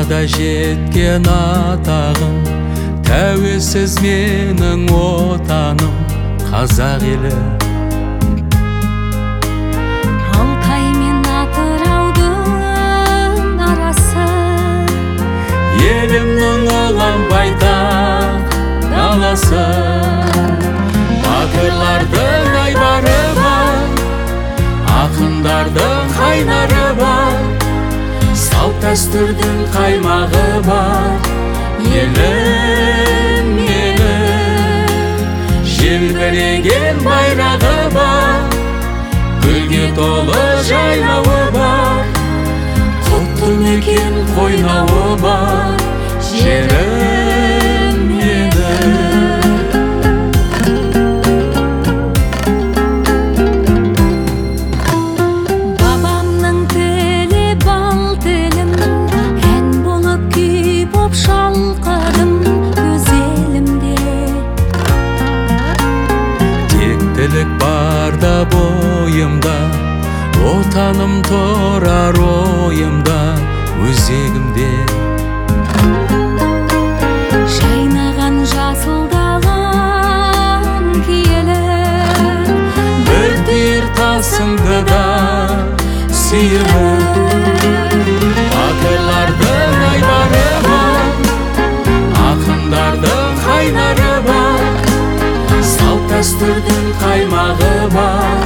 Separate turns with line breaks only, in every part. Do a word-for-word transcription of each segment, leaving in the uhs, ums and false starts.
Арнада жеткен атағым, тәуелсіз менің отаным, қазақ елі.
Алтай мен Атыраудың арасы,
Елімнің ұлан байтақ даласы. Батырлардың айбары бар, ақындардың қайнары бар, салт дәстүрдің қаймағы бар. Елім, елім, желбіреген байрағы бар, гүлге толы жайлауы бар, құтты мекен қойнауы бар. Жерім менің.
бабамның тілі бал тілім, ән болып күй боп шалқыдым өз елімде.
Тектілік барда бойымда, отаным тұрар ойымда, өзегімде.
Жайнаған жасылдаған киелі,
Бір түйір тасыңды да сүйемін. Батырлардың айбары бар, ақындардың қайнары бар, салт дәстүрдің қаймағы бар.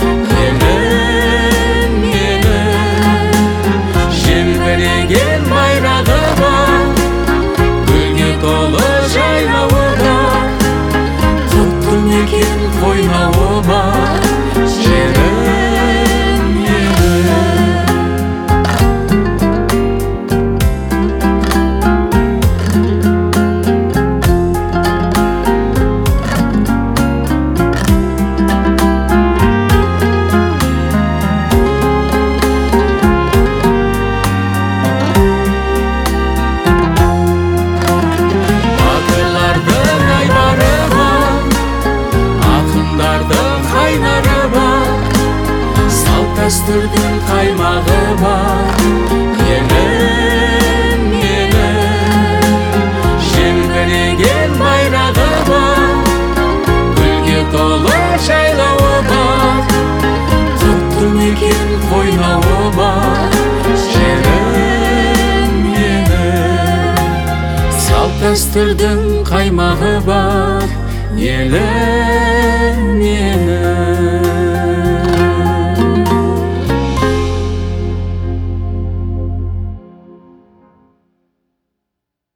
Елім, елім, желбіреген байрағы бар, гүлге толы жайлауы бар, құтты мекен қойнауы бар. Жерім елім. Батырлардың айбары бар, ақындардың қайнары бар, салт дәстүрдің қаймағы бар. Елім, елім, желбіреген байрағы бар, гүлге толы жайлауы бар, құтты мекен қойнауы бар. Жерім елім, салт дәстүрдің қаймағы бар. Елім